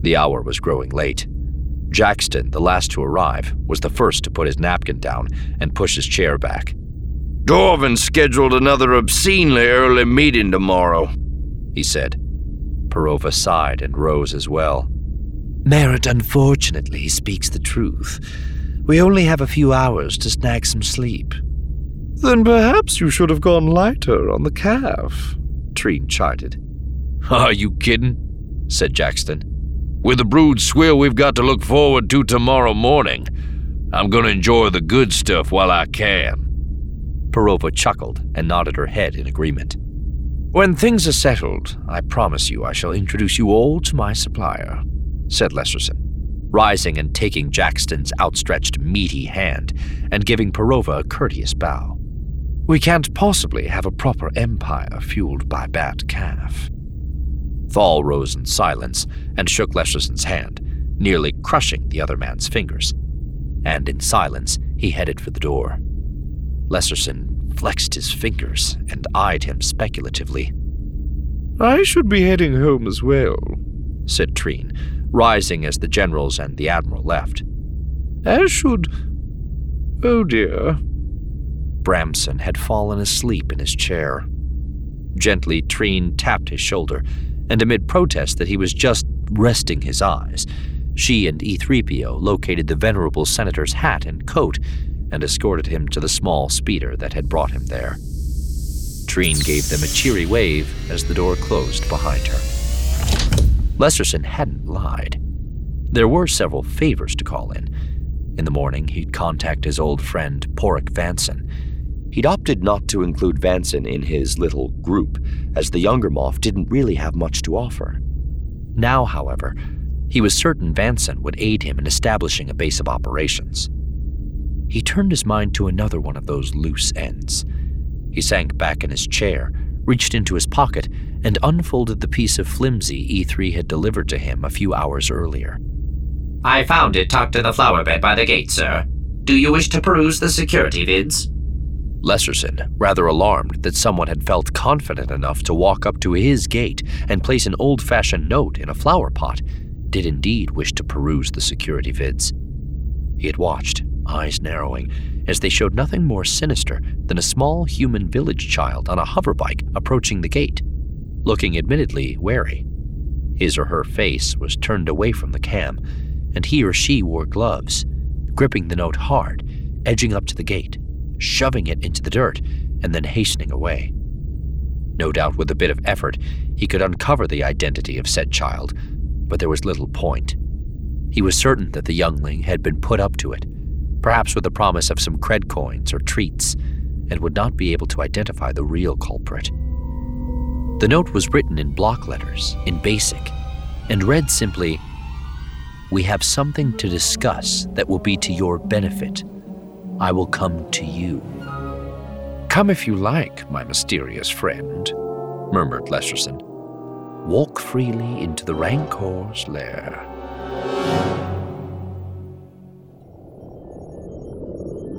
The hour was growing late. Jackson, the last to arrive, was the first to put his napkin down and push his chair back. "Dorvin scheduled another obscenely early meeting tomorrow," he said. Perova sighed and rose as well. Merritt unfortunately speaks the truth. We only have a few hours to snag some sleep. Then perhaps you should have gone lighter on the calf, Treen chided. "Are you kidding?" said Jackson. "With the brood swill we've got to look forward to tomorrow morning, I'm going to enjoy the good stuff while I can." Perova chuckled and nodded her head in agreement. When things are settled, I promise you I shall introduce you all to my supplier, said Lesserson, rising and taking Jackson's outstretched meaty hand and giving Perova a courteous bow. We can't possibly have a proper empire fueled by bad calf. Thal rose in silence and shook Lesserson's hand, nearly crushing the other man's fingers. And in silence, he headed for the door. Lesserson flexed his fingers and eyed him speculatively. I should be heading home as well, said Treen, rising as the generals and the admiral left. As should... Oh dear. Bramson had fallen asleep in his chair. Gently, Treen tapped his shoulder, and amid protest that he was just resting his eyes, she and E-3PO located the venerable senator's hat and coat and escorted him to the small speeder that had brought him there. Treen gave them a cheery wave as the door closed behind her. Lesserson hadn't lied. There were several favors to call in. In the morning, he'd contact his old friend, Porrick Vanson. He'd opted not to include Vanson in his little group, as the younger Moff didn't really have much to offer. Now, however, he was certain Vanson would aid him in establishing a base of operations. He turned his mind to another one of those loose ends. He sank back in his chair, reached into his pocket, and unfolded the piece of flimsy E3 had delivered to him a few hours earlier. I found it tucked in the flower bed by the gate, sir. Do you wish to peruse the security vids? Lesserson, rather alarmed that someone had felt confident enough to walk up to his gate and place an old-fashioned note in a flower pot, did indeed wish to peruse the security vids. He had watched, eyes narrowing, as they showed nothing more sinister than a small human village child on a hoverbike approaching the gate, looking admittedly wary. His or her face was turned away from the cam, and he or she wore gloves, gripping the note hard, edging up to the gate, shoving it into the dirt, and then hastening away. No doubt with a bit of effort, he could uncover the identity of said child, but there was little point. He was certain that the youngling had been put up to it, perhaps with the promise of some cred coins or treats, and would not be able to identify the real culprit. The note was written in block letters, in BASIC, and read simply, "We have something to discuss that will be to your benefit. I will come to you." "Come if you like, my mysterious friend," murmured Lesserson. "Walk freely into the Rancor's lair."